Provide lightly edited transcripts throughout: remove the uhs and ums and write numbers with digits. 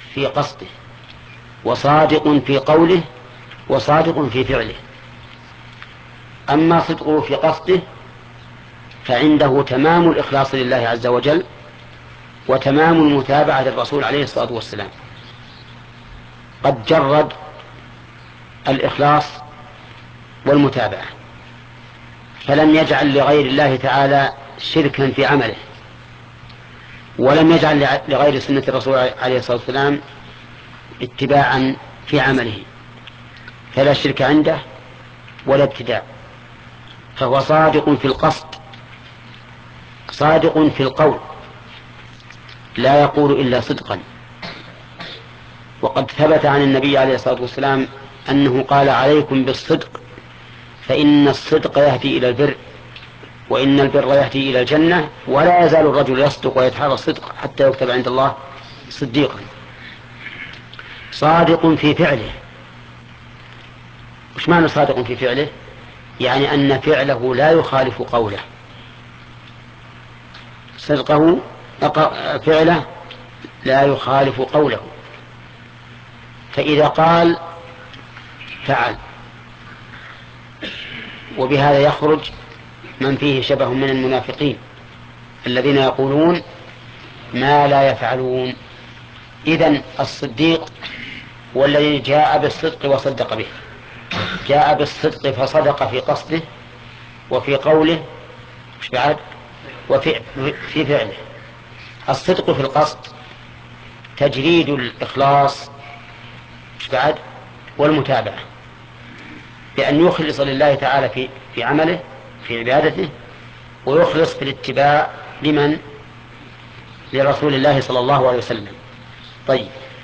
في قصده، وصادق في قوله، وصادق في فعله. أما صدقه في قصده فعنده تمام الإخلاص لله عز وجل وتمام المتابعة للرسول عليه الصلاة والسلام. قد جرد الإخلاص والمتابعة، فلم يجعل لغير الله تعالى شركا في عمله، ولم يجعل لغير سنة الرسول عليه الصلاة والسلام اتباعا في عمله، فلا شرك عنده ولا ابتداع. فهو صادق في القصد، صادق في القول، لا يقول إلا صدقا. وقد ثبت عن النبي عليه الصلاة والسلام أنه قال: عليكم بالصدق فإن الصدق يهدي إلى البر، وإن البر يهدي إلى الجنة، ولا يزال الرجل يصدق ويتحرى الصدق حتى يكتب عند الله صديقا. صادق في فعله. وش معنى صادق في فعله؟ يعني أن فعله لا يخالف قوله. صدقه فعله لا يخالف قوله، فإذا قال فعل. وبهذا يخرج من فيه شبه من المنافقين الذين يقولون ما لا يفعلون. إذن الصديق والذي جاء بالصدق وصدق به، جاء بالصدق فصدق في قصده وفي قوله وفي فعله. الصدق في القصد تجريد الإخلاص والمتابعة، بأن يخلص لله تعالى في عمله في عبادته، ويخلص في الاتباع لمن؟ لرسول الله صلى الله عليه وسلم. طيب،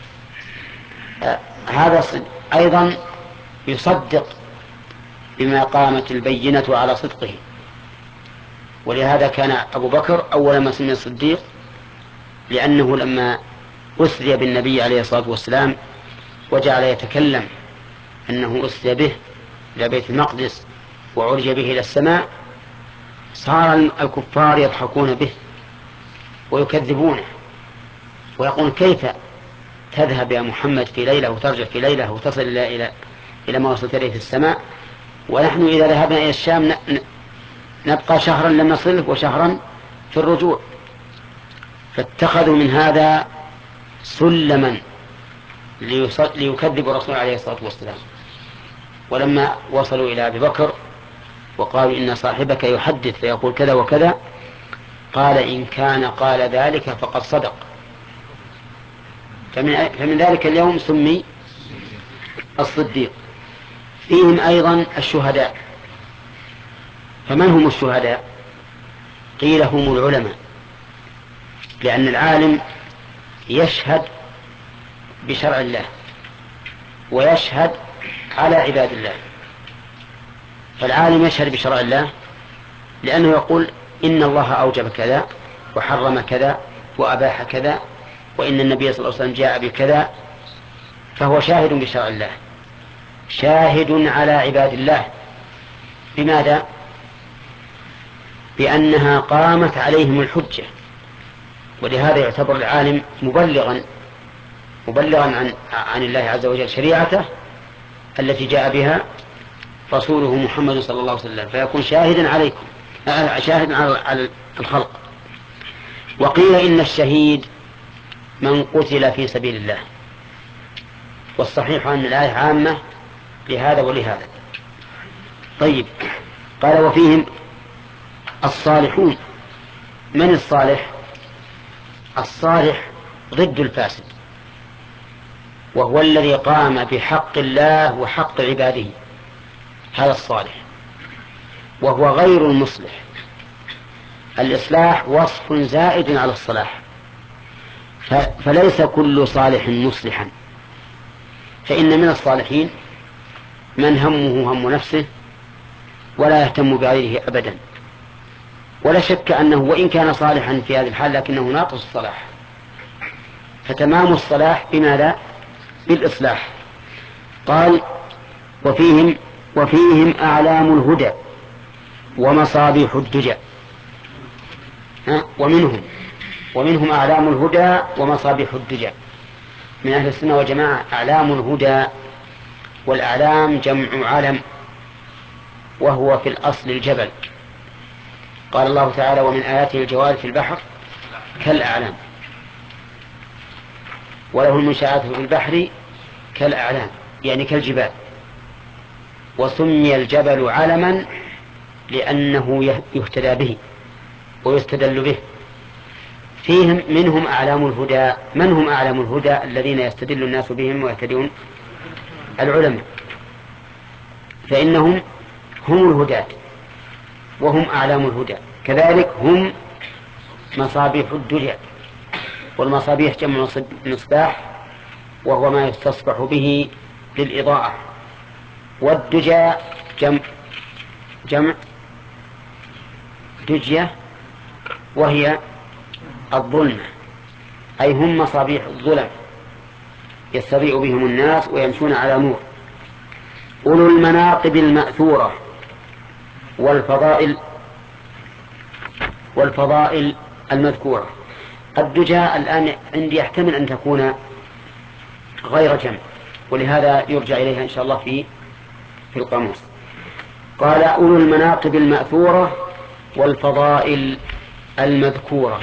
هذا أيضا يصدق بما قامت البينة على صدقه. ولهذا كان أبو بكر أول ما سمي الصديق، لأنه لما أسري بالنبي عليه الصلاة والسلام وجعل يتكلم أنه أسري به إلى بيت المقدس وعرج به إلى السماء، صار الكفار يضحكون به ويكذبونه ويقول: كيف تذهب يا محمد في ليلة وترجع في ليلة وتصل إلى ما وصلت إليه في السماء، ونحن إذا ذهبنا إلى الشام نبقى شهرا لم نصله وشهرا في الرجوع. فاتخذوا من هذا سلما ليكذبوا الرسول عليه الصلاة والسلام. ولما وصلوا إلى أبي بكر وقالوا: إن صاحبك يحدث فيقول كذا وكذا، قال: إن كان قال ذلك فقد صدق. فمن ذلك اليوم سمي الصديق. فيهم أيضا الشهداء. فمن هم الشهداء؟ قيل: هم العلماء، لأن العالم يشهد بشرع الله ويشهد على عباد الله. فالعالم يشهد بشرع الله لأنه يقول: إن الله أوجب كذا وحرم كذا وأباح كذا، وإن النبي صلى الله عليه وسلم جاء بكذا. فهو شاهد بشرع الله، شاهد على عباد الله. بماذا؟ بأنها قامت عليهم الحجة. ولهذا يعتبر العالم مبلغا عن الله عز وجل شريعته التي جاء بها رسوله محمد صلى الله عليه وسلم، فيكون شاهدا عليكم، شاهدا على الخلق. وقيل إن الشهيد من قتل في سبيل الله، والصحيح أن الآية عامة لهذا ولهذا. طيب، قال: وفيهم الصالحون. من الصالح؟ الصالح ضد الفاسد، وهو الذي قام بحق الله وحق عباده، هذا الصالح، وهو غير المصلح. الإصلاح وصف زائد على الصلاح، فليس كل صالح مصلحا. فإن من الصالحين من همه هم نفسه ولا يهتم بغيره أبدا، ولا شك أنه وإن كان صالحا في هذه الحال لكنه ناقص الصلاح. فتمام الصلاح بماذا؟ بالإصلاح. قال: وفيهم أعلام الهدى ومصابيح الدجى. ومنهم أعلام الهدى ومصابيح الدجى. من أهل السنة والجماعة أعلام الهدى، والأعلام جمع علم، وهو في الأصل الجبل. قال الله تعالى: ومن آياته الجوار في البحر كالأعلام، وله المنشآت في البحر كالأعلام، يعني كالجبال. وسمي الجبل علما لأنه يهتدى به ويستدل به. فيهم منهم أعلام الهدى. من هم أعلام الهدى الذين يستدل الناس بهم ويهتدون؟ العلماء، فإنهم هم الهداة وهم أعلام الهدى. كذلك هم مصابيح الدجى، والمصابيح جمع مصباح، وهو ما يستصبح به للإضاءة. والدجى جمع دجية، وهي الظلمة، أي هم مصابيح الظلم يستضيء بهم الناس ويمشون على نور. أولو المناقب المأثورة والفضائل المذكورة. الدجى الآن عندي يحتمل أن تكون غير جمع، ولهذا يرجع إليها إن شاء الله في القاموس. قال: أولو المناقب المأثورة والفضائل المذكورة.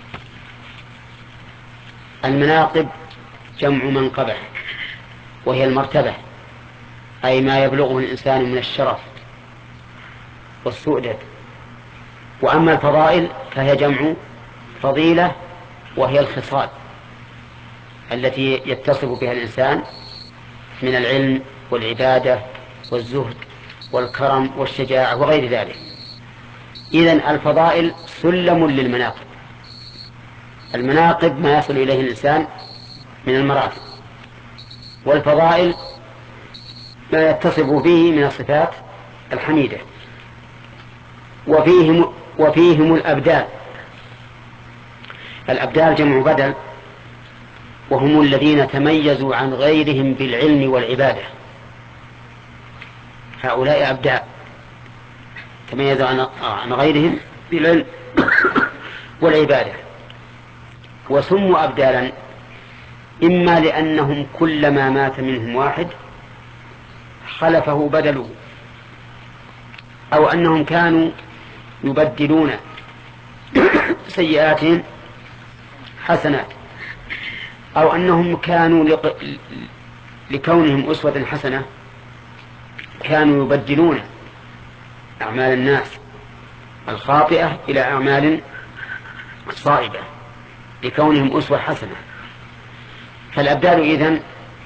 المناقب جمع منقبة، وهي المرتبة، أي ما يبلغه الإنسان من الشرف والسؤدد. وأما الفضائل فهي جمع فضيلة، وهي الخصال التي يتصف بها الإنسان من العلم والعبادة والزهد والكرم والشجاعة وغير ذلك. إذن الفضائل سلم للمناقب. المناقب ما يصل إليه الإنسان من المراتب، والفضائل ما يتصف به من الصفات الحميدة. وفيهم الأبدال جمع بدل، وهم الذين تميزوا عن غيرهم بالعلم والعبادة. هؤلاء أبدال تميزوا عن غيرهم بالعلم والعبادة. وسموا أبدالا إما لأنهم كلما مات منهم واحد خلفه بدله، أو أنهم كانوا يبدلون سيئاتهم حسنات، أو أنهم كانوا لكونهم أسوة حسنة كانوا يبدلون أعمال الناس الخاطئة إلى أعمال صائبة لكونهم أسوة حسنة. فالأبدال إذن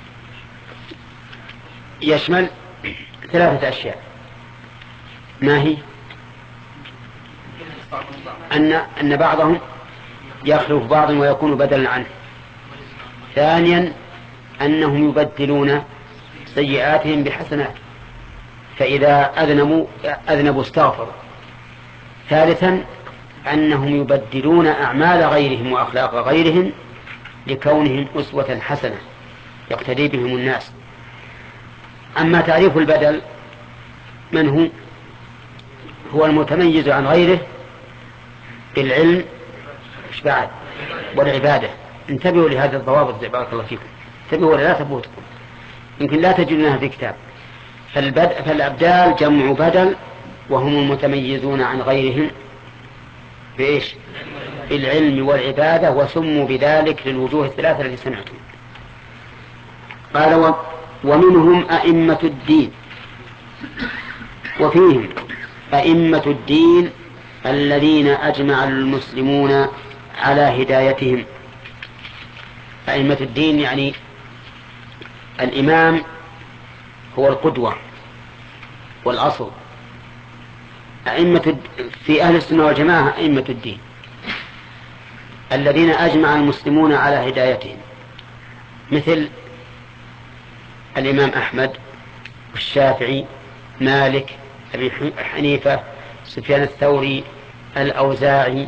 يشمل 3 أشياء. ما هي؟ أن بعضهم يخلف بعض ويكون بدلا عنه. ثانيا أنهم يبدلون سيئاتهم بحسنات، فإذا أذنبوا استغفروا. ثالثا أنهم يبدلون أعمال غيرهم وأخلاق غيرهم لكونهم أسوة حسنة يقتدي بهم الناس. أما تعريف البدل من هو المتميز عن غيره بالعلم والعبادة. انتبهوا لهذه الضوابط، بارك الله فيكم، انتبهوا ولا لا تفوتكم، يمكن لا تجدونها في كتاب. فالأبدال جمع بدل، وهم المتميزون عن غيرهم بإيش؟ بالعلم والعبادة، وسموا بذلك للوجوه 3 التي سمعتم. قال: ومنهم أئمة الدين. وفيهم أئمة الدين الذين أجمع المسلمون على هدايتهم. أئمة الدين يعني الإمام هو القدوة والأصل. في أهل السنة والجماعة أئمة الدين الذين أجمع المسلمون على هدايتهم، مثل الإمام أحمد والشافعي مالك أبي حنيفة سفيان الثوري الأوزاعي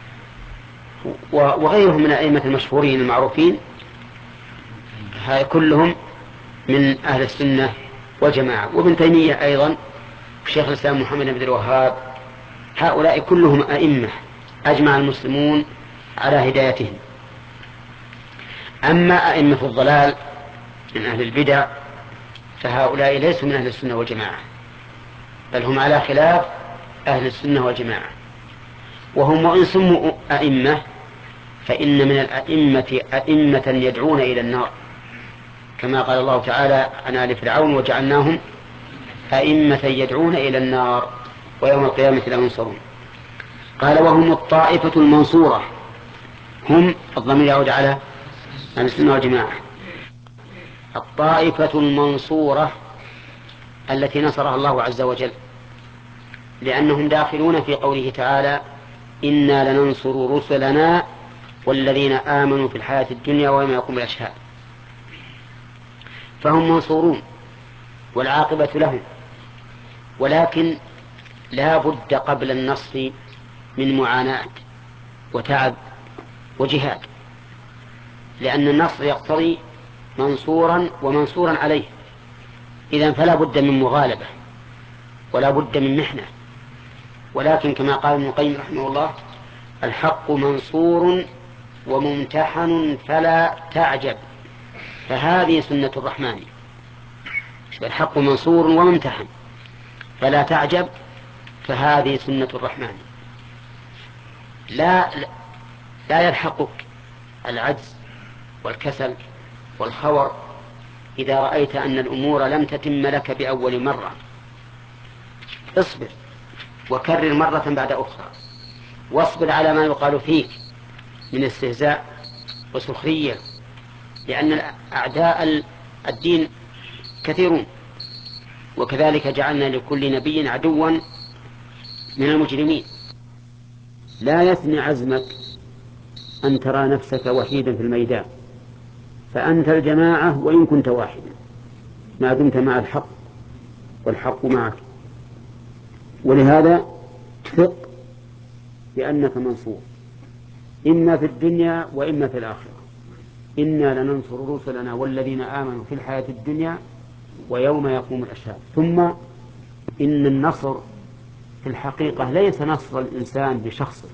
وغيرهم من الأئمة المشهورين المعروفين، هؤلاء كلهم من أهل السنة والجماعة. وابن تيمية أيضا، الشيخ الإسلام محمد بن الوهاب، هؤلاء كلهم أئمة أجمع المسلمون على هدايتهم. أما أئمة الضلال من أهل البدع فهؤلاء ليسوا من أهل السنة والجماعة، بل هم على خلاف أهل السنة والجماعة. وهم وإن سموا أئمة فإن من الأئمة أئمة يدعون إلى النار، كما قال الله تعالى عن آل فرعون وجعلناهم أئمة يدعون إلى النار ويوم القيامة لا ينصرون. قال وهم الطائفة المنصورة، هم الضمير يعود على أهل السنة والجماعة، الطائفة المنصورة التي نصرها الله عز وجل، لأنهم داخلون في قوله تعالى إنا لننصر رسلنا والذين آمنوا في الحياة الدنيا ويوم يقوم الأشهاد. فهم منصورون والعاقبة لهم، ولكن لا بد قبل النصر من معاناة وتعب وجهاد، لأن النصر يقتضي منصورا ومنصورا عليه، إذن فلا بد من مغالبة ولا بد من محنة. ولكن كما قال ابن القيم رحمه الله الحق منصور وممتحن فلا تعجب، فهذه سنة الرحمن. الحق منصور وممتحن فلا تعجب، فهذه سنة الرحمن. لا يلحقك العجز والكسل والخور إذا رأيت أن الأمور لم تتم لك بأول مرة. اصبر وكرر مرة بعد أخرى، واصبر على ما يقال فيك من استهزاء وسخرية، لأن أعداء الدين كثيرون، وكذلك جعلنا لكل نبي عدوا من المجرمين. لا يثني عزمك أن ترى نفسك وحيدا في الميدان، فأنت الجماعة وإن كنت واحدا ما دمت مع الحق والحق معك. ولهذا ثق بأنك منصور إما في الدنيا وإما في الآخرة. إنا لننصر رسلنا والذين آمنوا في الحياة الدنيا ويوم يقوم الأشهاد. ثم إن النصر في الحقيقة ليس نصر الإنسان بشخصه،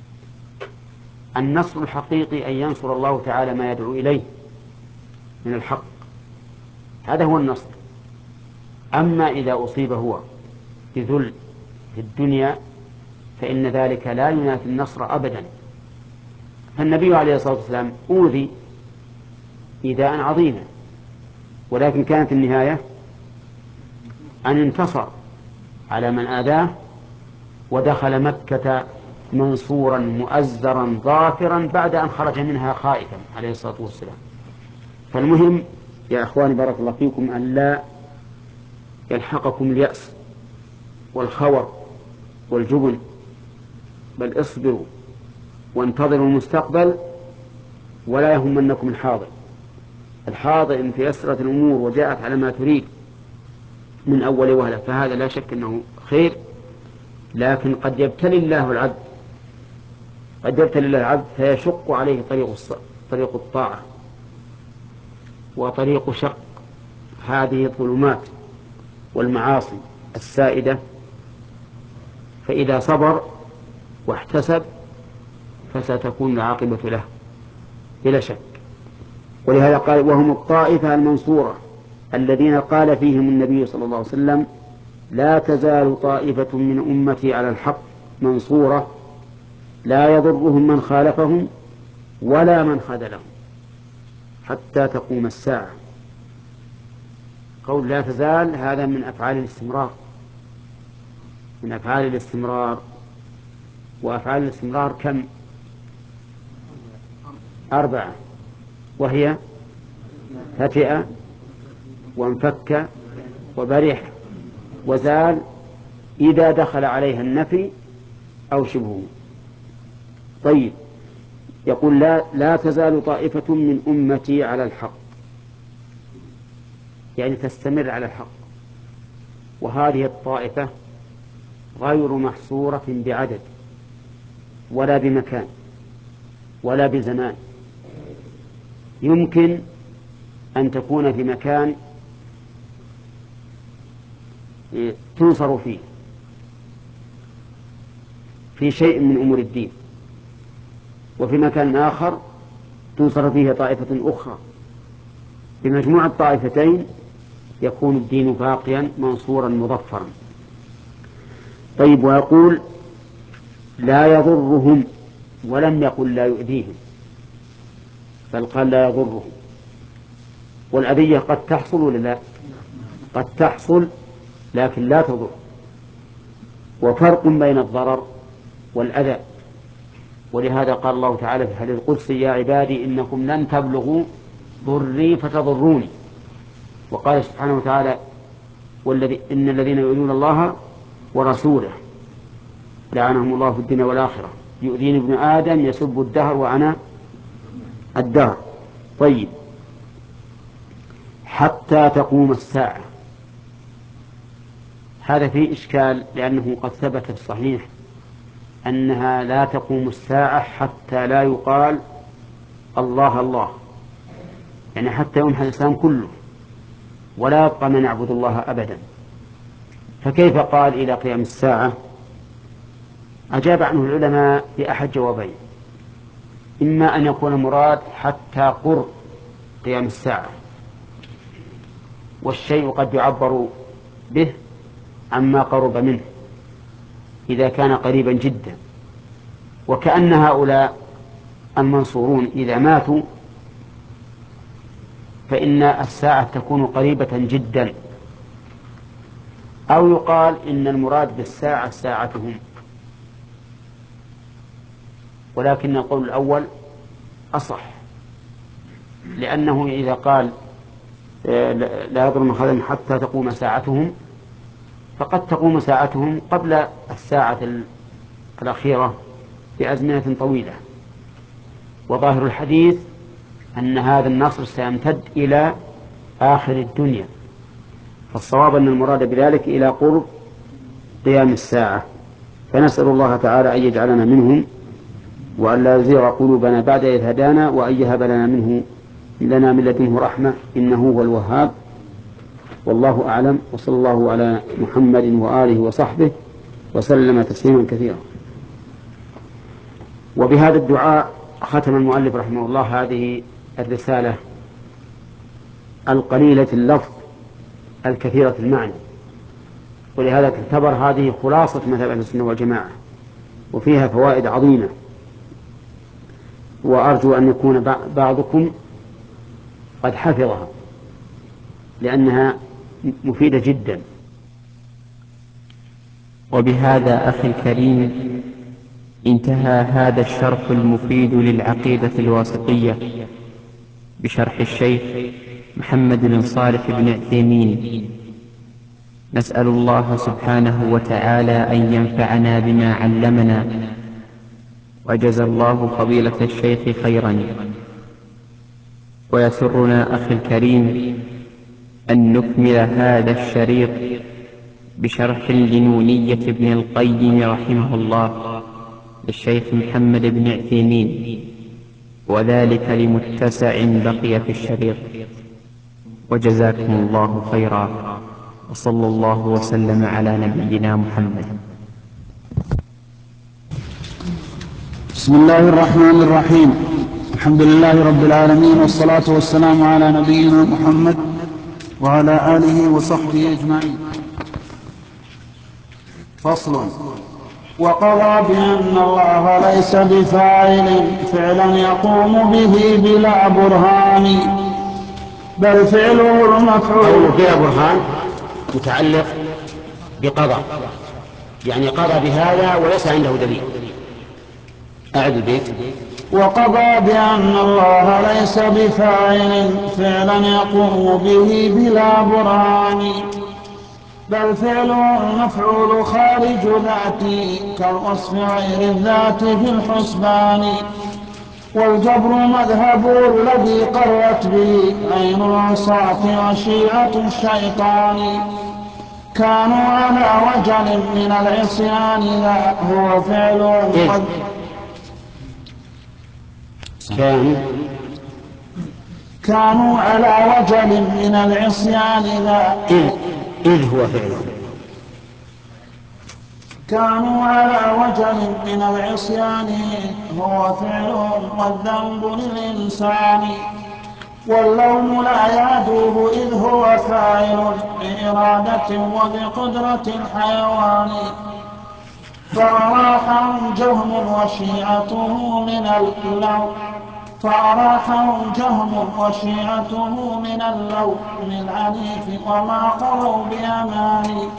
النصر الحقيقي أن ينصر الله تعالى ما يدعو إليه من الحق، هذا هو النصر. أما إذا أصيب هو بذل في الدنيا فإن ذلك لا ينافي النصر أبدا. فالنبي عليه الصلاة والسلام أوذي إيذاء عظيما، ولكن كانت النهاية أن انتصر على من آذاه ودخل مكة منصورا مؤزرا ظافرا بعد أن خرج منها خائفا عليه الصلاة والسلام. فالمهم يا أخواني بارك الله فيكم أن لا يلحقكم اليأس والخور والجبن، بل اصبروا وانتظروا المستقبل ولا يهمنكم الحاضر. الحاضر إن تيسرت الأمور وجاءت على ما تريد من أول وهلة فهذا لا شك أنه خير، لكن قد يبتلي الله العبد فيشق عليه طريق الطاعة وطريق شق هذه الظلمات والمعاصي السائدة، فإذا صبر واحتسب فستكون العاقبة له بلا شك. ولهذا قال وهم الطائفة المنصورة الذين قال فيهم النبي صلى الله عليه وسلم لا تزال طائفة من أمتي على الحق منصورة لا يضرهم من خالفهم ولا من خذلهم حتى تقوم الساعة. قول لا تزال هذا من أفعال الاستمرار، وأفعال الاستمرار كم؟ 4، وهي فتئ وانفك وبرح وزال إذا دخل عليها النفي أو شبهه. طيب يقول لا تزال طائفة من أمتي على الحق، يعني تستمر على الحق، وهذه الطائفة غير محصورة بعدد ولا بمكان ولا بزمان. يمكن أن تكون في مكان تنصر فيه في شيء من أمور الدين، وفي مكان آخر تنصر فيه طائفة أخرى. بمجموع الطائفتين يكون الدين باقيا منصورا مظفرا. طيب، ويقول لا يضرهم، ولم يقل لا يؤذيهم، بل قال لا يضرهم. والأذية قد تحصل ولا لا؟ قد تحصل لكن لا تضر. وفرق بين الضرر والأذى. ولهذا قال الله تعالى في الحديث القدسي: يا عبادي إنكم لن تبلغوا ضري فتضروني. وقال سبحانه وتعالى: إن الذين يؤذون الله ورسوله لعنهم الله في الدنيا والآخرة، يؤذيني ابن آدم يسب الدهر وأنا الدهر. طيب، حتى تقوم الساعة، هذا فيه إشكال، لأنه قد ثبت في الصحيح أنها لا تقوم الساعة حتى لا يقال الله الله، يعني حتى يمحى الإسلام كله ولا يبقى من يعبد الله أبدا. فكيف قال إلى قيام الساعة؟ أجاب عنه العلماء بأحد جوابين: إما أن يكون مراد حتى قرب قيام الساعة، والشيء قد يعبر به عما قرب منه إذا كان قريبا جدا، وكأن هؤلاء المنصورون إذا ماتوا فإن الساعة تكون قريبة جدا. أو يقال إن المراد بالساعة ساعتهم، ولكن القول الأول أصح، لأنه إذا قال لا يضر من خلهم حتى تقوم ساعتهم، فقد تقوم ساعتهم قبل الساعة الأخيرة بأزمنة طويلة. وظاهر الحديث أن هذا النصر سيمتد إلى آخر الدنيا، فالصواب أن المراد بذلك إلى قرب قيام الساعة. فنسأل الله تعالى أن يجعلنا منهم، وأن لا يزيغ قلوبنا بعد إذ هدانا، وأن يهب لنا من لدنه رحمة إنه هو الوهاب. والله أعلم، وصلى الله على محمد وآله وصحبه وسلم تسليما كثيرا. وبهذا الدعاء ختم المؤلف رحمه الله هذه الرسالة القليلة اللفظ الكثيرة المعنى، ولهذا تعتبر هذه خلاصة مذهب أهل السنة والجماعة، وفيها فوائد عظيمة، وأرجو أن يكون بعضكم قد حفظها لأنها مفيدة جدا. وبهذا أخي الكريم انتهى هذا الشرح المفيد للعقيدة الواسطية بشرح الشيخ محمد بن صالح بن عثيمين. نسأل الله سبحانه وتعالى أن ينفعنا بما علمنا، وجزى الله فضيلة الشيخ خيرا. ويسرنا أخي الكريم أن نكمل هذا الشريط بشرح لنونية ابن القيم رحمه الله للشيخ محمد بن عثيمين، وذلك لمتسع بقي في الشريط. وجزاكم الله خيرا، وصلى الله وسلم على نبينا محمد. بسم الله الرحمن الرحيم. الحمد لله رب العالمين، والصلاة والسلام على نبينا محمد وعلى آله وصحبه أجمعين. فصل. وقضى بأن الله ليس بفاعل فعلا يقوم به بلا برهان، بل فعله المفعول. بلا برهان متعلق بقضى، يعني قضى بهذا وليس عنده دليل. أعد البيت. وقضى بأن الله ليس بفاعل فعلا يقوم به بلا برهان، بل فعله المفعول خارج ذاتي كالوصف غير الذات في الحسبان. والجبر مذهب الذي قرت به عين العصاة وشيعة الشيطان، كانوا على وجل من العصيان لا هو فعل كانوا على وجل من العصيان لا إذ هو فعله. كانوا على وجل من العصيان هو فعل والذنب للإنسان واللوم لا يعدوه إذ هو فاعل بإرادة وبقدرة الحيوان فأراحهم جهم وشيعته من اللوم العنيف وما قضوا بأمان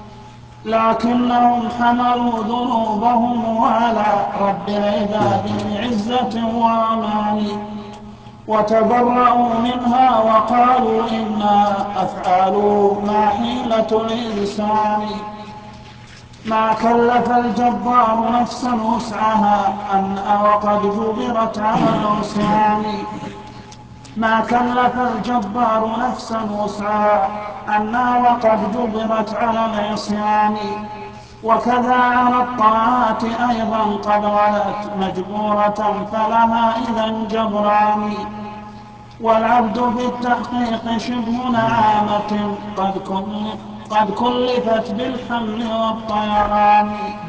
لكنهم حملوا ذنوبهم على رب العباد بعزة وأمان وتبرأوا منها وقالوا إنا أفعال ما حيلة الإنسان ما كلف الجبار نفسا وسعها أن وقد جبرت على العصيان ما كلف الجبار نفسا وسعها أن وقد جبرت على العصيان وكذا على الطاعات أيضا قد غلت مجبورة فلها إذا جبران والعبد في التحقيق شبه نعامة قد كلفت بالحمل والطيران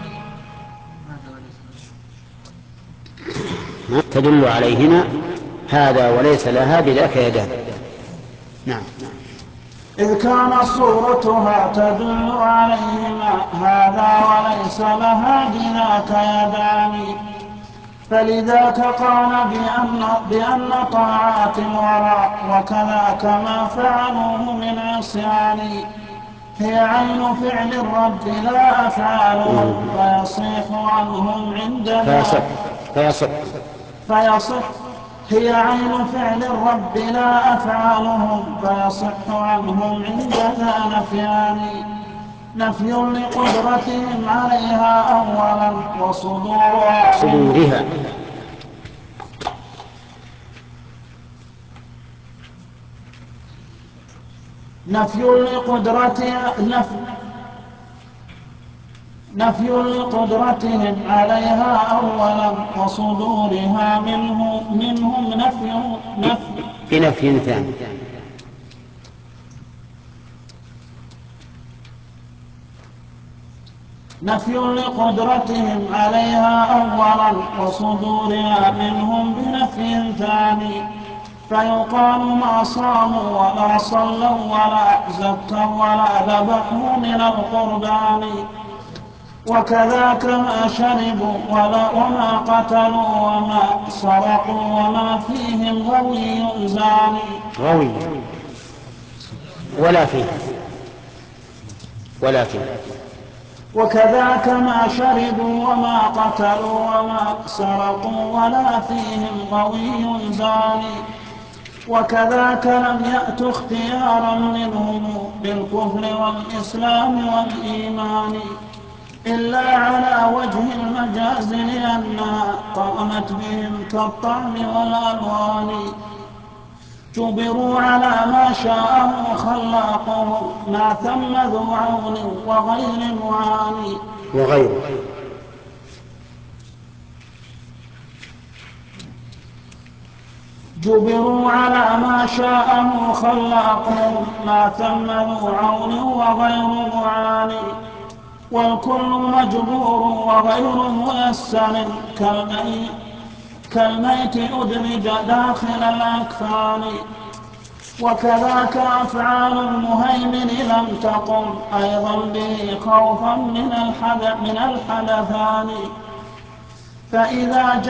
تدل عليهما هذا وليس لها بذاك يدان. نعم. إذ كان صورتها تدل عليهما هذا وليس لها بذاك يدان فلذاك قال بأن طاعات الورى وكذاك ما فعلوه من عصيان هي عين فعل الرب لا أفعالهم فيصح عنهم عندنا فيصح هي عين فعل الرب لا أفعالهم فيصح عنهم عندنا نفيان نفي لقدرتهم عليها أولا وصدورها نفي لقدرتهم عليها أولا وصدورها منهم بنفي ثاني نفي لقدرتهم عليها أولا وصدورها منهم بنفي ثاني فيقال ما صاموا ولا صلوا ولا زكوا ولا ذبحوا من القربان وكذاك ما شربوا وما قتلوا وما سرقوا وما فيهم غوي زاني غوي ولا فيه وكذاك ما شربوا وما قتلوا وما سرقوا ولا فيهم غوي زاني وكذاك لم يأت اختيارا منهم بالكفر والإسلام والإيمان إلا على وجه المجاز لأنها قامت بهم كالطعم والألوان جبروا على ما شاءه خلاقهم ما ثم ذو عون وغير معاني جبروا على ما شاءه خلاقهم ما ثم ذو عون وغير معاني والكل مجبور وغير ميسر كالميت أدرج داخل الأكفان وكذاك أفعال المهيمن لم تقم أيضا به خوفا من الحدثان فإذا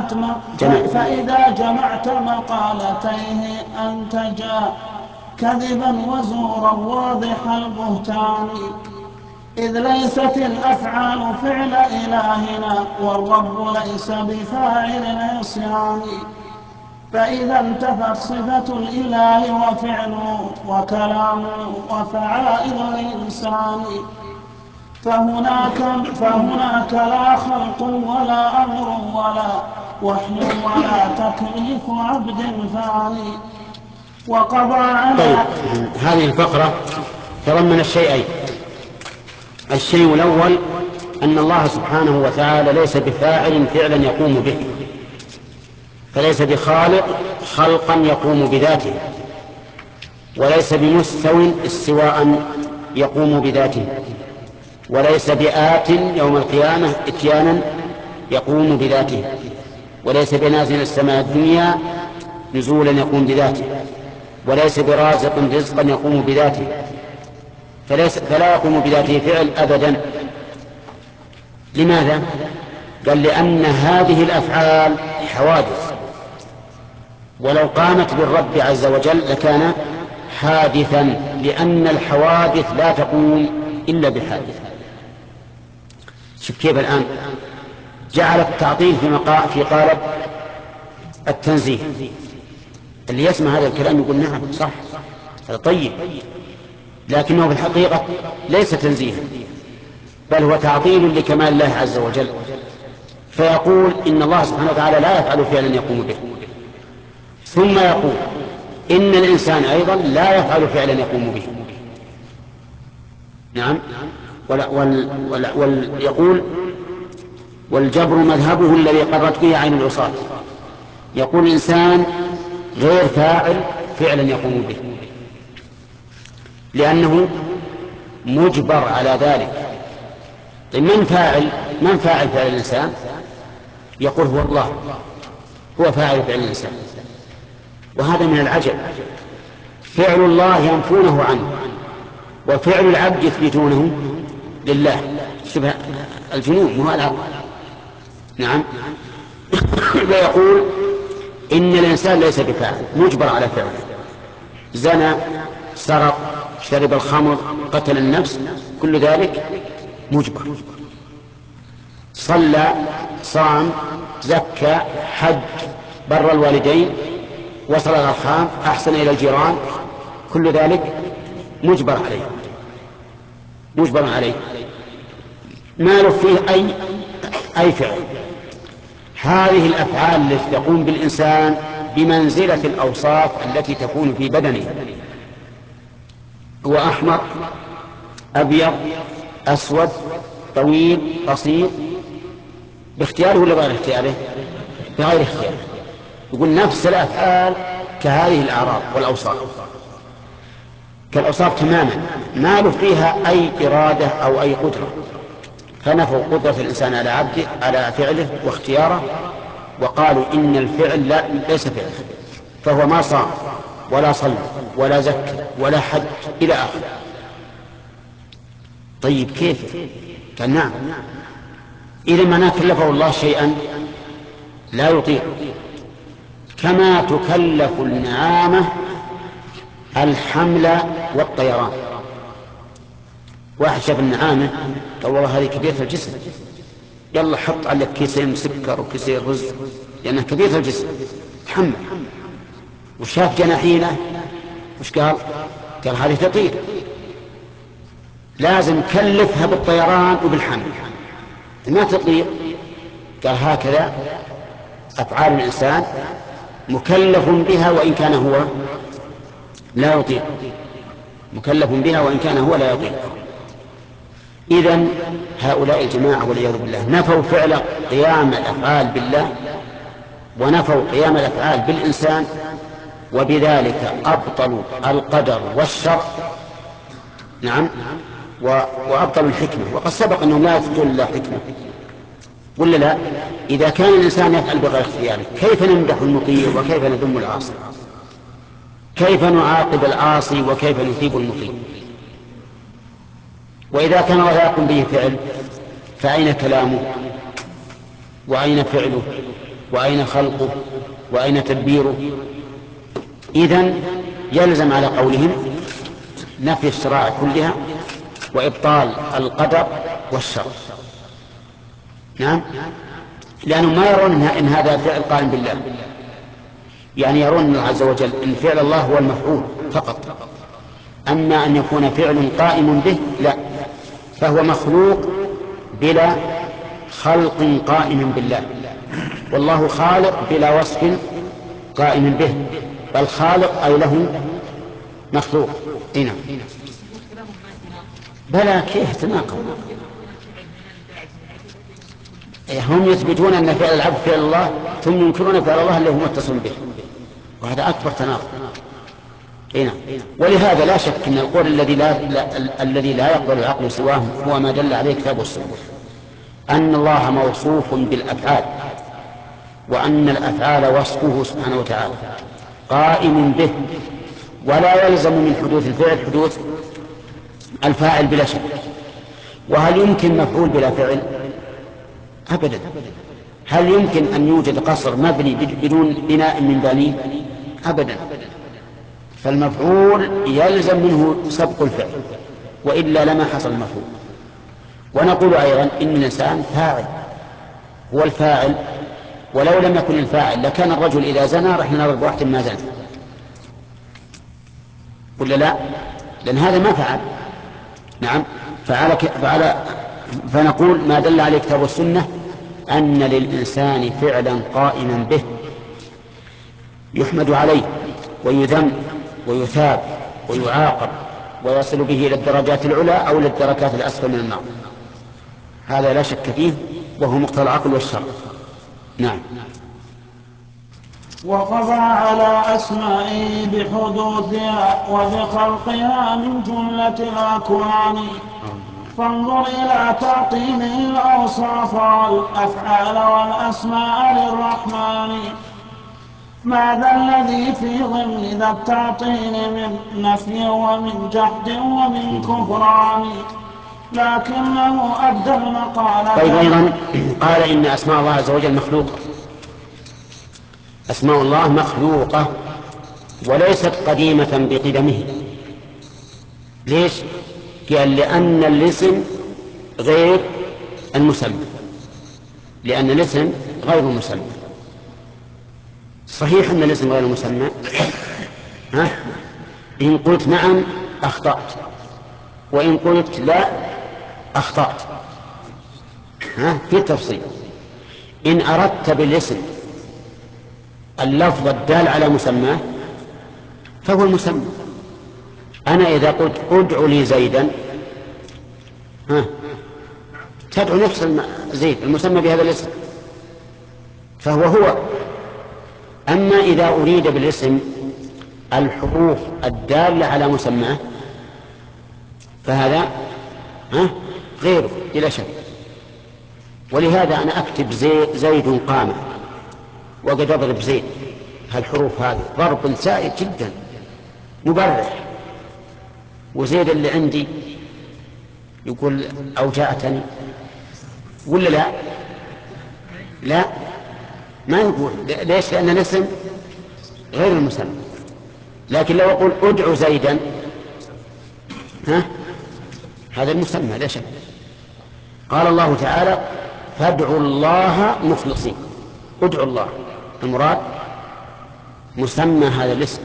جمعت مقالتيه أنتجا كذبا وزورا واضح البهتان إذ ليست الأفعال فعل إلهنا والرب ليس بفاعل العصيان فإذا انتفت صفة الإله وفعله وكلامه وفعائل الإنسان فهناك لا خلق ولا أمر ولا وحي ولا تكليف عبد فاني وقضى على هذه الفقرة تضمن الشيئين. الشيء الأول أن الله سبحانه وتعالى ليس بفاعل فعلا يقوم به، فليس بخالق خلقا يقوم بذاته، وليس بمستو استواء يقوم بذاته، وليس بآت يوم القيامة إتيانا يقوم بذاته، وليس بنازل السماء الدنيا نزولا يقوم بذاته، وليس برازق رزقا يقوم بذاته، فلا يقوم بذاته فعل أبدا. لماذا؟ قال لأن هذه الأفعال حوادث، ولو قامت بالرب عز وجل لكان حادثا، لأن الحوادث لا تقوم إلا بحادث. شوف كيف الآن جعل التعطيل في قالب التنزيه. اللي يسمع هذا الكلام يقول نعم صح هذا طيب، لكنه في الحقيقة ليس تنزيها، بل هو تعطيل لكمال الله عز وجل، فيقول إن الله سبحانه وتعالى لا يفعل فعلا يقوم به، ثم يقول إن الإنسان أيضا لا يفعل فعلا يقوم به. نعم. يقول والجبر مذهبه الذي قرت به عين العصاة، يقول الإنسان غير فاعل فعلا يقوم به لأنه مجبر على ذلك. طيب من فاعل فعل الإنسان؟ يقول هو الله، هو فاعل فعل الإنسان، وهذا من العجب. فعل الله ينفونه عنه، وفعل العبد يثبتونه لله. شبه الجنون مو العقل. نعم. ويقول إن الإنسان ليس بفاعل، مجبر على فعله. زنى، سرق، شرب الخمر، قتل النفس، كل ذلك مجبر. صلى، صام، زكى، حج، بر الوالدين، وصل الأرحام، أحسن إلى الجيران، كل ذلك مجبر عليه، مجبر عليه، ما له فيه أي فعل. هذه الأفعال التي تقوم بالإنسان بمنزلة الأوصاف التي تكون في بدنه، هو أحمر، أبيض، أسود، طويل، قصير، باختياره ولا بغير اختياره؟ بغير اختياره. يقول نفس الأفعال كهذه الأعراض والأوصاف، كالأوصاف تماما، ما له فيها أي إرادة أو أي قدرة، فنفوا قدرة الإنسان على عبده على فعله واختياره، وقالوا إن الفعل ليس فعل، فهو ما صام ولا صلى ولا زكى ولا حج إلى آخره. طيب كيف؟ قال نعم، إذا ما كلفه الله شيئا لا يطيق، كما تكلف النعامة الحمل والطيران. واحد شاف النعامة قال والله هذه كبيرة الجسم، يلا حط عليك كيسين سكر وكيسين رز لأنها كبيرة الجسم تحمل. وشاف جناحينه وش قال؟ قال هذه تطير، لازم كلفها بالطيران وبالحمل، ما تطير. قال هكذا أفعال الإنسان مكلف بها وإن كان هو لا يطيق، مكلف بها وإن كان هو لا يطيق. إذن هؤلاء الجماعة والعياذ بالله نفوا فعل قيام الأفعال بالله، ونفوا قيام الأفعال بالإنسان، وبذلك أبطلوا القدر والشر. نعم. وأبطلوا الحكمة، وقد سبق أنهم لا يثبتون إلا حكمة، ولا لا؟ إذا كان الإنسان يفعل بغير اختياره كيف نمدح المطيع وكيف نذم العاصي؟ كيف نعاقب العاصي وكيف نثيب المطيع؟ وإذا كان الله يقوم به فعل فأين كلامه وأين فعله وأين خلقه وأين تدبيره؟ إذن يلزم على قولهم نفي الشرائع كلها وإبطال القدر والشر. نعم، لأنهم ما يرون إن هذا فعل قائم بالله، يعني يرون الله عز وجل إن فعل الله هو المفعول فقط، أما أن يكون فعل قائم به لا، فهو مخلوق بلا خلق قائم بالله، والله خالق بلا وصف قائم به، بل خالق أي له مخلوق. هنا بلى كيف تناقض؟ هم يثبتون أن فعل العبد فعل الله ثم ينكرون فعل الله اللي هو متصل به، وهذا أكبر تناقض. هنا. ولهذا لا شك أن القول الذي لا يقبل العقل سواه هو ما دل عليه كتاب السنة، أن الله موصوف بالأفعال، وأن الأفعال وصفه سبحانه وتعالى قائم به، ولا يلزم من حدوث الفعل حدوث الفاعل بلا شك. وهل يمكن مفعول بلا فعل؟ أبدا. هل يمكن أن يوجد قصر مبني بدون بناء من بنيه؟ أبدا. فالمفعول يلزم منه سبق الفعل، وإلا لما حصل المفعول. ونقول أيضا إن الإنسان فاعل، هو الفاعل، ولو لم يكن الفاعل لكان الرجل إذا زنى رح نضرب واحد ما زنى، ولا لا؟ لأن هذا ما فعل. نعم. فنقول ما دل عليه كتاب السنة أن للإنسان فعلا قائما به يحمد عليه ويذم ويثاب ويعاقب ويصل به إلى الدرجات العلى أو إلى الدركات الأسفل من النار، هذا لا شك فيه، وهو مقتضى العقل والشرع. نعم. وقضى على أسمائه بحدوثها وبخلقها من جملة الأكوان، فانظر إلى تعطيله الأوصاف والأفعال والأسماء للرحمن. ماذا الذي في ضمن ذا التعطيل من نفي ومن جحد ومن كفران، لكنه أبدى المقالة. طيب، أيضا قال إن أسماء الله عز وجل مخلوقة. أسماء الله مخلوقة وليست قديمة بقدمه. ليش؟ قال لأن الاسم غير المسمى، لأن الاسم غير مسمى. صحيح أن الاسم غير مسمى، إن قلت نعم أخطأت، وإن قلت لا أخطأت، في التفصيل. إن أردت بالاسم اللفظ الدال على مسماه فهو المسمى. أنا إذا قلت ادع لي زيدا، تدعو نفس زيد المسمى بهذا الاسم، فهو. أما إذا أريد بالاسم الحروف الدالة على مسماه فهذا غيره بلا شك. ولهذا أنا أكتب زيد قامة وقد أضرب زيد، هالحروف هذه ضرب سائد جدا مبرح، وزيد اللي عندي يقول أوجعتني، ولا لا؟ لا، ما يقول. ليش؟ لأن الاسم غير المسمى. لكن لو أقول ادعو زيدا، هذا المسمى لا شك. قال الله تعالى فادعوا الله مخلصين. ادعوا الله، المراد مسمى هذا الاسم،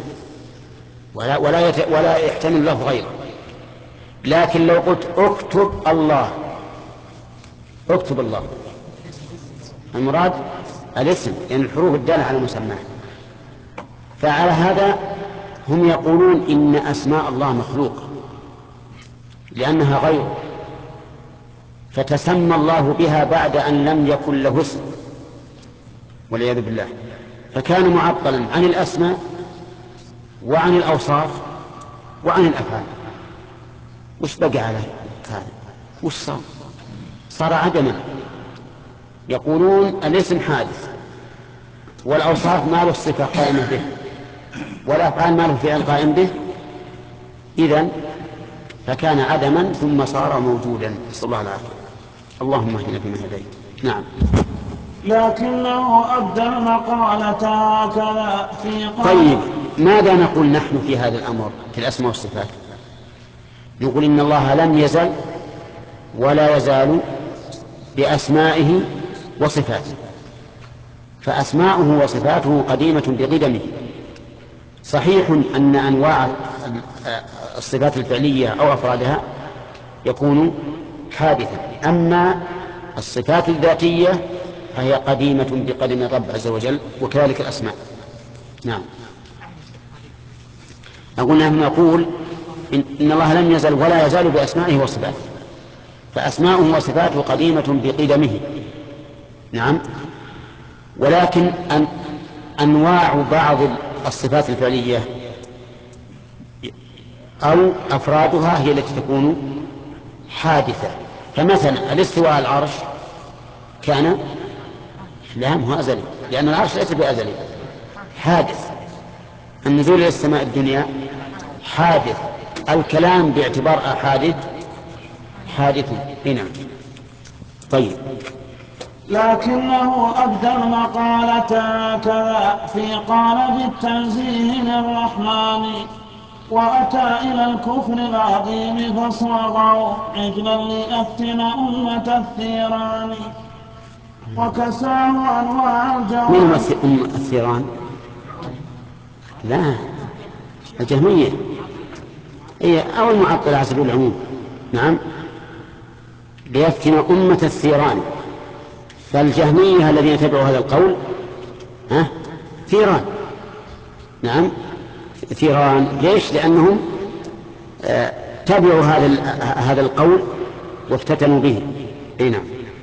ولا يحتمل له غيره. لكن لو قلت اكتب الله، اكتب الله، المراد الاسم، لأن الحروف الدالة على مسماه. فعلى هذا هم يقولون إن أسماء الله مخلوقة لأنها غيره، فتسمى الله بها بعد أن لم يكن له اسم والعياذ بالله، فكان معطلا عن الأسماء وعن الأوصاف وعن الأفعال. وش بقى على هذا؟ وش صار عدما. يقولون الاسم حادث، والأوصاف ما له الصفة قائمة به، والأفعال ما له فعل قائم به، إذن فكان عدما ثم صار موجودا. نسأل الله العافية. اللهم اهدنا فيما هديت. نعم. لكنه أبدى المقالة هكذا في قول. طيب، ماذا نقول نحن في هذا الأمر في الأسماء والصفات؟ نقول إن الله لم يزل ولا يزال بأسمائه وصفاته، فأسماؤه وصفاته قديمة بقدمه. صحيح أن أنواع الصفات الفعلية أو أفرادها يكون حادثا، أما الصفات الذاتية فهي قديمة بقدم الرب عز وجل، وكذلك الأسماء. نعم. نقول إن الله لم يزل ولا يزال بأسمائه وصفاته، فأسماؤه وصفاته قديمة بقدمه. نعم. ولكن أنواع بعض الصفات الفعلية أو أفرادها هي التي تكون حادثة. فمثلا الاستواء على العرش كان لا هو أزلي، لأن العرش ليس بأزلي، حادث. النزول إلى السماء الدنيا حادث. الكلام باعتبار حادث. نعم. طيب. لكنه أبدى المقالة كذا في قالب التنزيه للرحمن، وأتى إلى الكفر العظيم فصاغوا عجلا ليفتن أمة الثيران، وكساه أنواع من الجواب. الثيران؟ لا، الجهمية هي أو المعطلة على سبيل العموم. نعم، ليفتن أمة الثيران. فالجهمية الذين يتبعوا هذا القول ثيران. نعم، ثيران. ليش؟ لأنهم تبعوا هذا القول وافتتنوا به. نعم.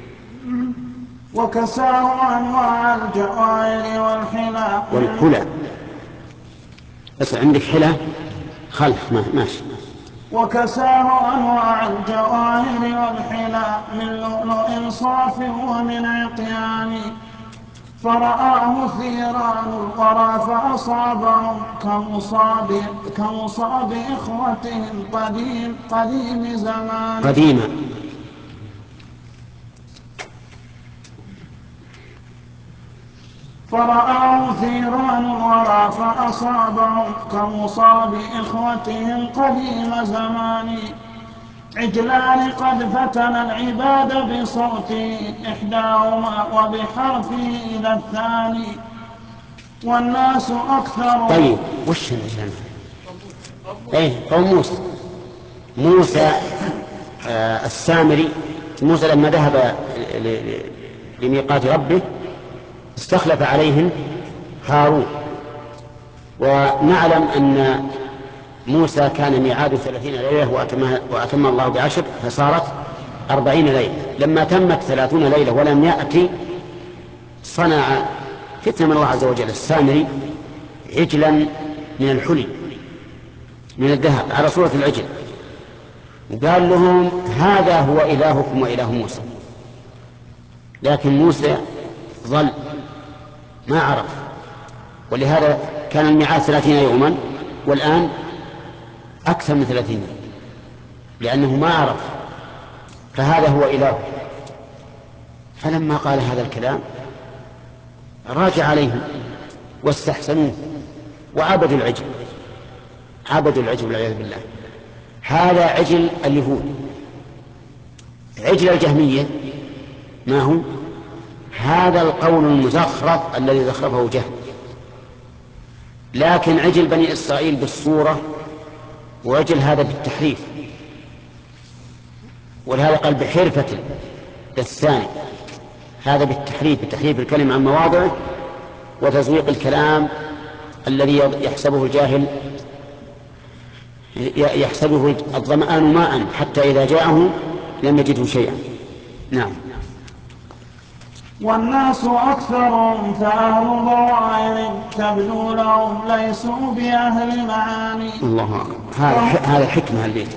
وكساه أنواع الجوائر والحلى. بس عندك حلى خلف ماشي. وكساه أنواع الجواهر والحلى من لؤلؤ صاف ومن عقيان، فرآه ثيران الورى فأصابهم كمصاب إخوتهم قديم زمان. قديما. فرآه ثيران الورى فأصابهم كمصاب إخوتهم قديم زمان، عجلان قد فتن العباد بصوت إحداهما وبحرفه إلى الثاني، والناس أكثر. طيب، وش العجلان؟ قوم موسى السامري. موسى لما ذهب لميقات ربه استخلف عليهم هارون، ونعلم أن موسى كان ميعاد 30 ليلة وأتم الله ب10 فصارت 40 ليلة. لما تمت 30 ليلة ولم يأتي صنع فتنة من الله عز وجل السامري عجلا من الحلي من الذهب على صورة العجل، وقال لهم هذا هو إلهكم وإله موسى. لكن موسى ظل ما عرف، ولهذا كان الميعاد 30 يوما والآن أكثر من 30 لأنه ما عرف. فهذا هو إله. فلما قال هذا الكلام راجع عليهم واستحسنوه وعبدوا العجل. والعياذ بالله. هذا عجل اليهود. عجل الجهمية ما هو؟ هذا القول المزخرف الذي زخرفه جهم. لكن عجل بني إسرائيل بالصورة، وعجل هذا بالتحريف. ولهذا قال بحرفة الثاني. هذا بتحريف الكلمة عن مواضعه وتزويق الكلام الذي يحسبه الجاهل يحسبه الظمآن ماء حتى إذا جاءه لم يجده شيئا. نعم. والناس أكثر فأهل ظواهر تبدو لهم ليسوا بأهل معاني. الله أكبر. هذا حكمة البيت.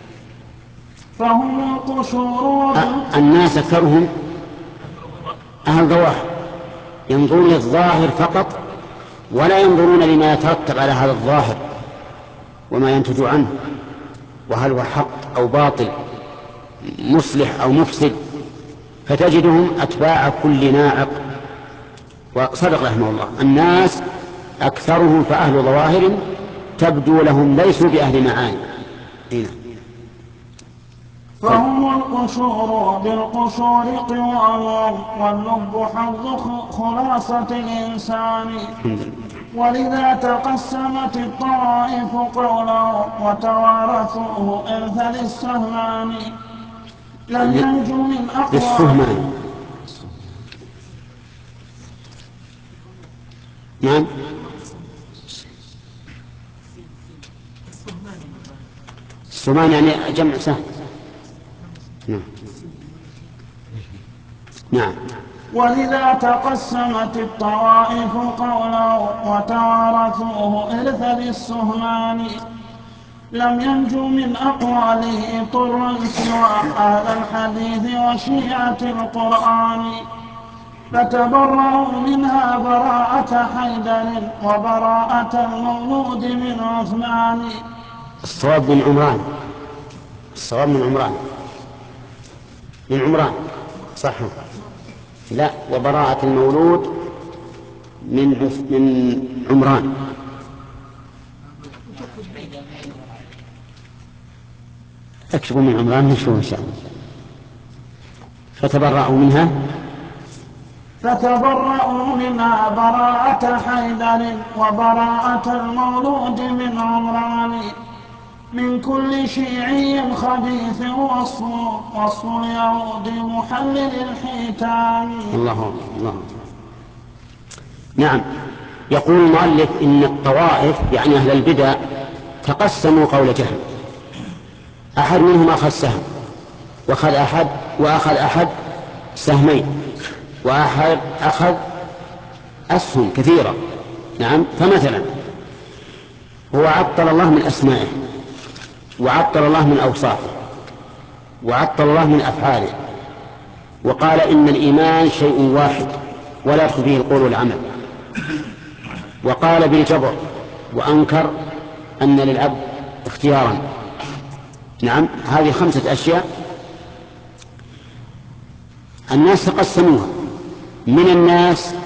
فهم القشور. الناس أكثرهم أهل ظواهر، ينظرون للظاهر فقط ولا ينظرون لما يترتب على هذا الظاهر وما ينتج عنه، وهل هو حق أو باطل، مصلح أو مفسد. فتجدهم أتباع كل ناعق. وصدق رحمه الله. الناس أكثرهم فأهل ظواهر تبدو لهم ليسوا بأهل معاني. فهم القشور بالقشور قوام، واللب حظ خلاصة الإنسان. ولذا تقسمت الطوائف قوله وتوارثوه إرث للسهمان. لم ينجو من أقوى. نعم. السهمان يعني جمع سهم. نعم. ولذا تقسمت الطوائف قوله وتوارثوه إرث للسهمان. لم ينجو من أقواله طرا سوى أهل الحديث وشيعة القرآن، فتبرأوا منها براءة حيدر وبراءة المولود من عثمان. الصواب من عمران، الصواب من عمران صح؟ لا، وبراءة المولود من عمران. اكتبوا من عمران نشوف ان شاء الله. فتبرأوا منها براءة حيدر وبراءة المولود من عمران، من كل شيعي خبيث وصف اليهود محلل الحيتان. الله. نعم. يقول المؤلف إن الطوائف يعني أهل البدع تقسموا قول جهم، أحد منهم أخذ سهم وأخذ أحد سهمين، وأحد أخذ أسهم كثيرة. نعم. فمثلا هو عطل الله من أسمائه، وعطل الله من أوصافه، وعطل الله من أفعاله، وقال إن الإيمان شيء واحد ولا يدخل فيه القول والعمل، وقال بالجبر، وأنكر أن للعبد اختيارا. نعم. هذه 5 أشياء الناس تقسموها. من الناس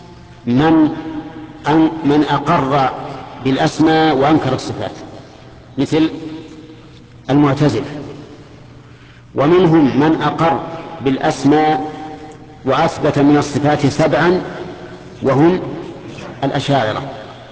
من أقر بالأسماء وأنكر الصفات مثل المعتزلة، ومنهم من أقر بالأسماء وأثبت من الصفات 7 وهم الأشاعرة،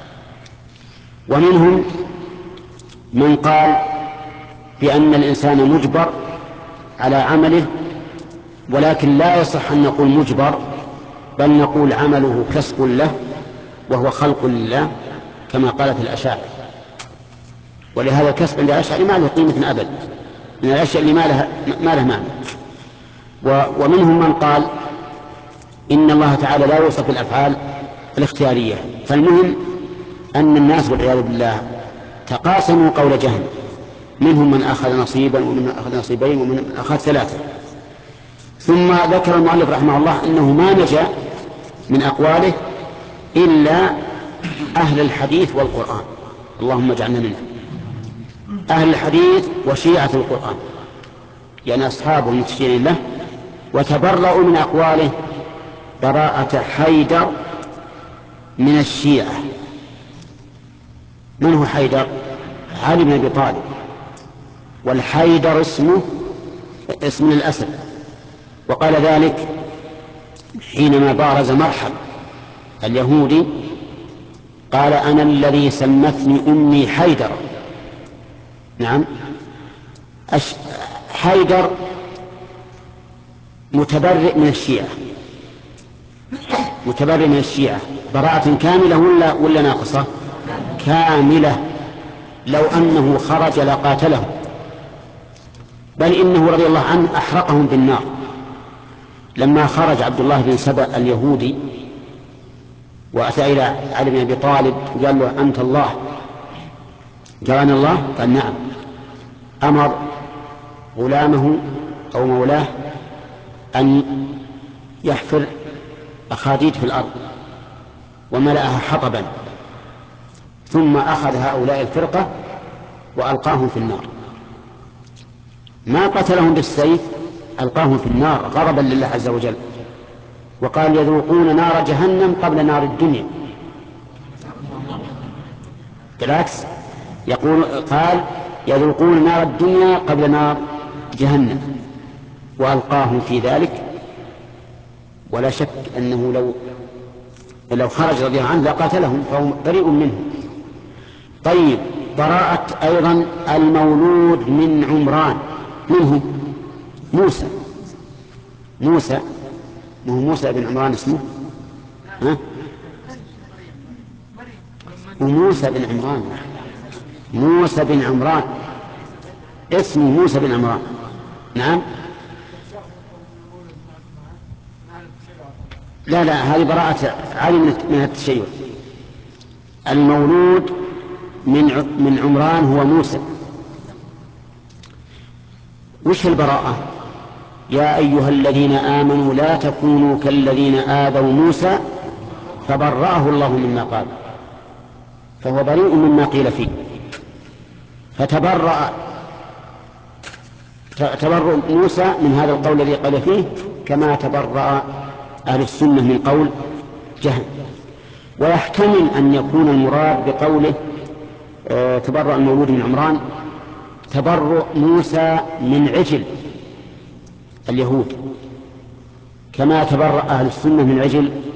ومنهم من قال بأن الإنسان مجبر على عمله، ولكن لا يصح أن نقول مجبر، بل نقول عمله كسب له وهو خلق لله كما قالت الأشاعرة. ولهذا الكسب عند الأشاعرة ما له قيمة أبد، من الأشياء اللي ما له معنى. ومنهم من قال إن الله تعالى لا يوصف بالأفعال الاختيارية. فالمهم أن الناس والعياذ بالله تقاسموا قول جهم، منهم من أخذ نصيبا ومن من أخذ نصيبين ومن من أخذ 3. ثم ذكر المؤلف رحمه الله أنه ما نجا من أقواله إلا أهل الحديث والقرآن، اللهم اجعلنا منهم، أهل الحديث وشيعة القرآن، يعني أصحابه المتشيعين له، وتبرأوا من أقواله براءة حيدر من الشيعة. من هو حيدر؟ علي بن أبي طالب، والحيدر اسم الأسد، وقال ذلك حينما بارز مرحب اليهودي، قال أنا الذي سمتني أمي حيدر. نعم. حيدر متبرئ من الشيعة، متبرئ من الشيعة براءة كاملة ولا ناقصة؟ كاملة. لو أنه خرج لقاتله، بل إنه رضي الله عنه أحرقهم بالنار. لما خرج عبد الله بن سبأ اليهودي وأتى إلى علي بن أبي طالب وقال له أنت الله، قال أنا الله؟ قال نعم. أمر غلامه أو مولاه أن يحفر أخاديد في الأرض وملأها حطبا، ثم أخذ هؤلاء الفرقة وألقاهم في النار. ما قتلهم بالسيف، ألقاهم في النار غضبا لله عز وجل، وقال يذوقون نار جهنم قبل نار الدنيا. بالعكس، قال يذوقون نار الدنيا قبل نار جهنم، وألقاهم في ذلك. ولا شك أنه لو خرج رضي الله عنه لقاتلهم، فهو بريء منه. طيب، براءة أيضا المولود من عمران، منه موسى ما هو موسى بن عمران اسمه؟ وموسى بن عمران اسمه موسى بن عمران. نعم. لا هذه براءة علي من التشيع. المولود من عمران هو موسى وش البراءة؟ يا أيها الذين آمنوا لا تكونوا كالذين آذوا موسى فبرأه الله مما قال، فهو بريء مما قيل فيه. فتبرأ موسى من هذا القول الذي قال فيه، كما تبرأ أهل السنة من قول جهم. ويحتمل أن يكون المراد بقوله تبرأ المولود من عمران تبرؤ موسى من عجل اليهود، كما تبرأ أهل السنة من عجل